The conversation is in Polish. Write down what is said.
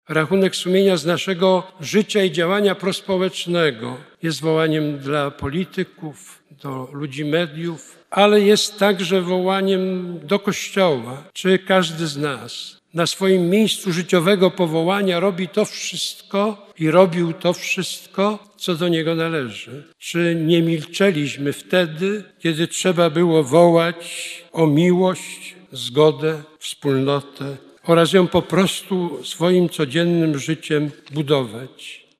Rachunek sumienia z naszego życia i działania prospołecznego jest wołaniem dla polityków, do ludzi mediów, ale jest także wołaniem do Kościoła. Czy każdy z nas na swoim miejscu życiowego powołania robi to wszystko i robił to wszystko, co do niego należy? Czy nie milczeliśmy wtedy, kiedy trzeba było wołać o miłość, zgodę, wspólnotę oraz ją po prostu swoim codziennym życiem budować?